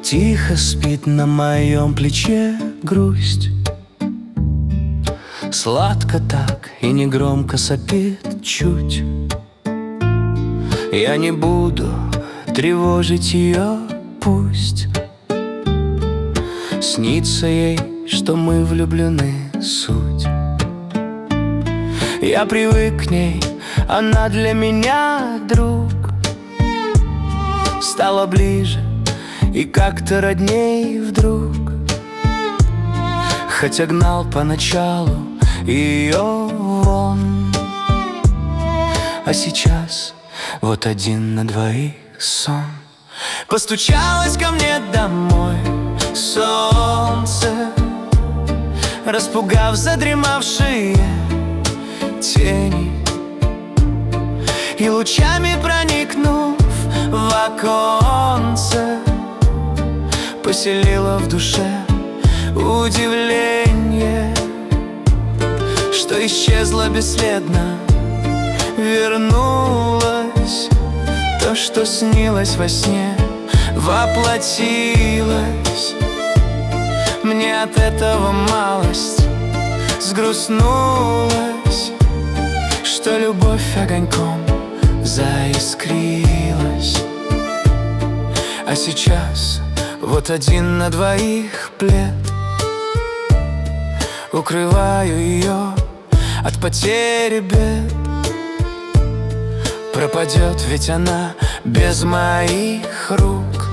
Тихо спит на моем плече грусть, сладко так и негромко сопит чуть. Я не буду тревожить ее, пусть снится ей, что мы влюблены, суть. Я привык к ней, она для меня друг. Стала ближе и как-то родней вдруг. Хотя гнал поначалу ее вон, а сейчас вот один на двоих сон. Постучалась ко мне домой солнце, распугав задремавшие тени, и лучами проникнув в оконце, поселила в душе удивление, что исчезло бесследно, вернулось. То, что снилось во сне, воплотилось. Мне от этого малость сгрустнулась, что любовь огоньком заискрилась. А сейчас вот один на двоих плед, укрываю ее от потери бед. Пропадет ведь она без моих рук,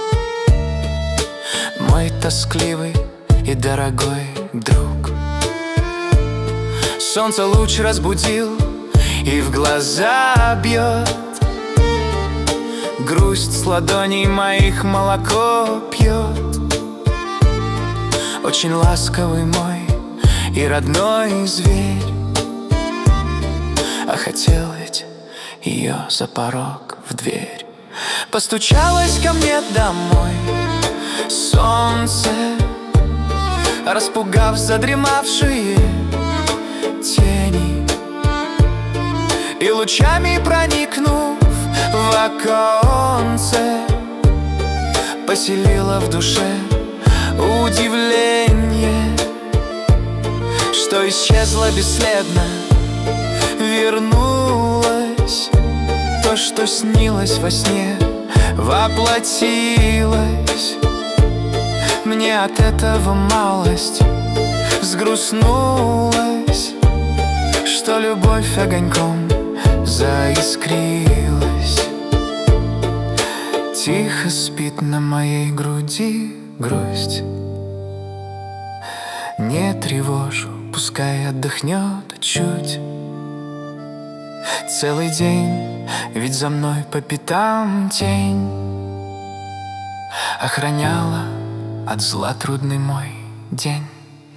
мой тоскливый и дорогой друг. Солнце луч разбудил и в глаза бьет, грусть с ладоней моих молоко пьет. Очень ласковый мой и родной зверь, а хотел ведь ее за порог в дверь. Постучалась ко мне домой солнце, распугав задремавшие тени, и лучами проникнув в оконце, поселила в душе удивление, что исчезло бесследно, вернулось. То, что снилось во сне, воплотилось. Мне от этого малость сгрустнулась, что любовь огоньком заискрилась. Тихо спит на моей груди грусть, не тревожу, пускай отдохнет чуть. Целый день, ведь за мной по пятам тень охраняла от зла трудный мой день.